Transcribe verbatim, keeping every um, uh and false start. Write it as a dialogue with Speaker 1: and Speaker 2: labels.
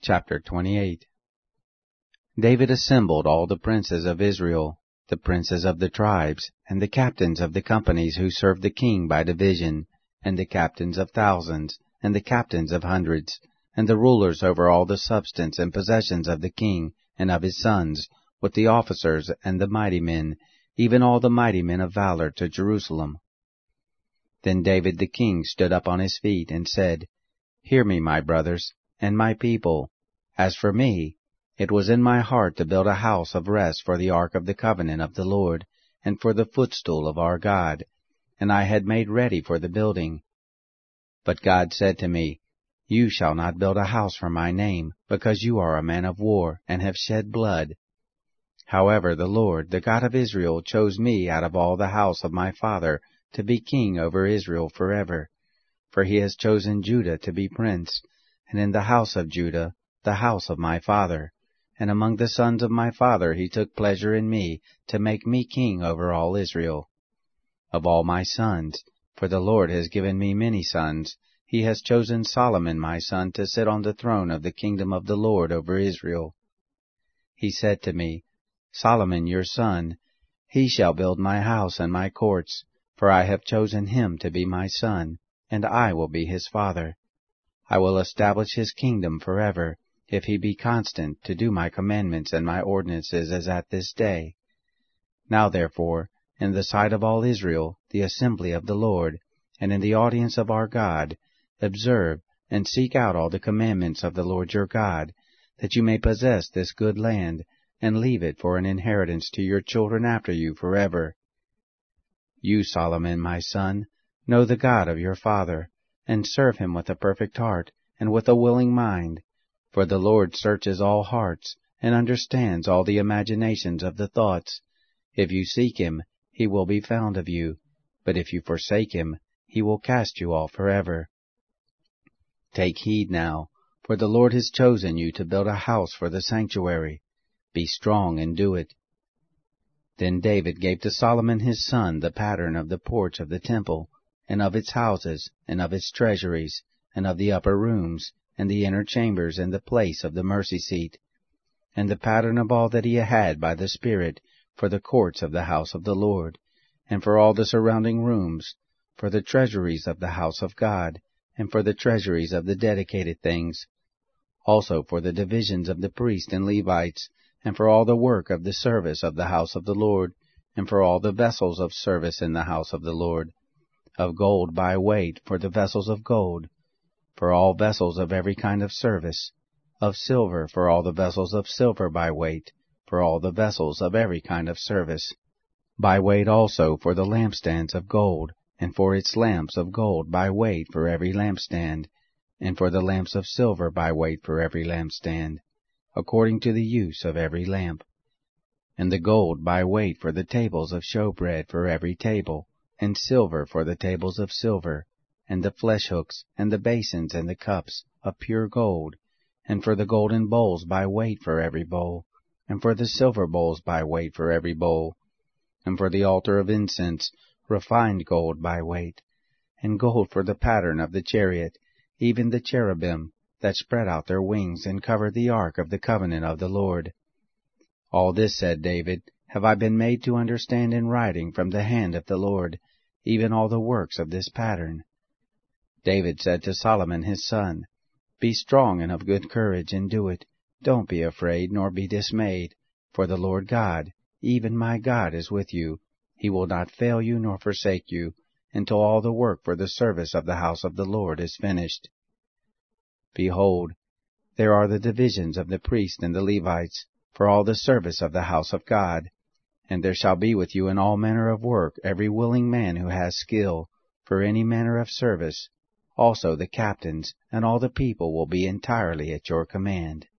Speaker 1: Chapter twenty-eight. David assembled all the princes of Israel, the princes of the tribes, and the captains of the companies who served the king by division, and the captains of thousands, and the captains of hundreds, and the rulers over all the substance and possessions of the king and of his sons, with the officers and the mighty men, even all the mighty men of valor, to Jerusalem. Then David the king stood up on his feet, and said, Hear me, my brothers, and my people. As for me, it was in my heart to build a house of rest for the ark of the covenant of the Lord, and for the footstool of our God, and I had made ready for the building. But God said to me, You shall not build a house for my name, because you are a man of war, and have shed blood. However, the Lord, the God of Israel, chose me out of all the house of my father to be king over Israel forever. For he has chosen Judah to be prince, and in the house of Judah, the house of my father. And among the sons of my father he took pleasure in me, to make me king over all Israel. Of all my sons, for the Lord has given me many sons, he has chosen Solomon my son to sit on the throne of the kingdom of the Lord over Israel. He said to me, Solomon your son, he shall build my house and my courts, for I have chosen him to be my son, and I will be his father. I will establish his kingdom forever, if he be constant to do my commandments and my ordinances as at this day. Now therefore, in the sight of all Israel, the assembly of the Lord, and in the audience of our God, observe and seek out all the commandments of the Lord your God, that you may possess this good land, and leave it for an inheritance to your children after you forever. You, Solomon, my son, know the God of your father, and serve him with a perfect heart, and with a willing mind. For the Lord searches all hearts, and understands all the imaginations of the thoughts. If you seek him, he will be found of you, but if you forsake him, he will cast you off forever. Take heed now, for the Lord has chosen you to build a house for the sanctuary. Be strong and do it. Then David gave to Solomon his son the pattern of the porch of the temple, and of its houses, and of its treasuries, and of the upper rooms, and the inner chambers, and the place of the mercy seat, and the pattern of all that he had by the Spirit, for the courts of the house of the Lord, and for all the surrounding rooms, for the treasuries of the house of God, and for the treasuries of the dedicated things, also for the divisions of the priests and Levites, and for all the work of the service of the house of the Lord, and for all the vessels of service in the house of the Lord, of gold by weight for the vessels of gold, for all vessels of every kind of service, of silver for all the vessels of silver by weight, for all the vessels of every kind of service, by weight also for the lampstands of gold, and for its lamps of gold by weight for every lampstand, and for the lamps of silver by weight for every lampstand, according to the use of every lamp, and the gold by weight for the tables of showbread for every table, and silver for the tables of silver, and the flesh hooks, and the basins, and the cups, of pure gold, and for the golden bowls by weight for every bowl, and for the silver bowls by weight for every bowl, and for the altar of incense, refined gold by weight, and gold for the pattern of the chariot, even the cherubim, that spread out their wings, and covered the ark of the covenant of the Lord. All this, said David, have I been made to understand in writing from the hand of the Lord, even all the works of this pattern. David said to Solomon his son, Be strong and of good courage, and do it. Don't be afraid, nor be dismayed, for the Lord God, even my God, is with you. He will not fail you nor forsake you, until all the work for the service of the house of the Lord is finished. Behold, there are the divisions of the priests and the Levites, for all the service of the house of God. And there shall be with you in all manner of work every willing man who has skill, for any manner of service. Also the captains and all the people will be entirely at your command.